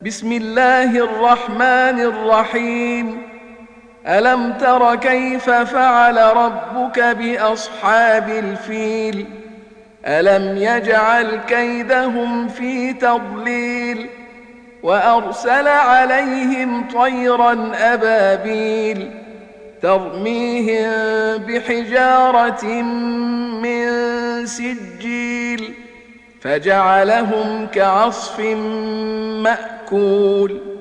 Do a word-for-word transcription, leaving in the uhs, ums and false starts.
بسم الله الرحمن الرحيم. ألم تر كيف فعل ربك بأصحاب الفيل؟ ألم يجعل كيدهم في تضليل وأرسل عليهم طيرا أبابيل ترميهم بحجارة من سجيل فجعلهم كعصف مأكول.